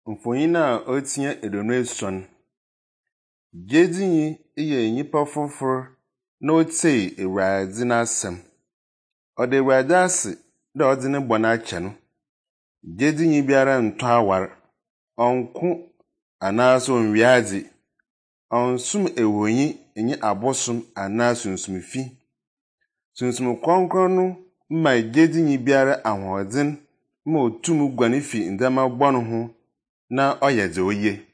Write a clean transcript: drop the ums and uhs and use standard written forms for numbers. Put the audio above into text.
Mfonyin a otia edonu eson. Gyedinyi yɛ nnipa fofor na otie Awurade n'asɛm. Ɔda Awurade ase dɛ ɔde ne bɔne akyɛ no. Gyedinyi biara ntɔ awar, ɔnko anaasɛ ɔnwia adze, ɔnsom ahoni nye abosom anaa sunsumfi. Sunsum kronkron no ma gyedinyi biara ahoɔden ma otum guan fi ndzɛmba bɔne ho na ɔyɛ dza oye.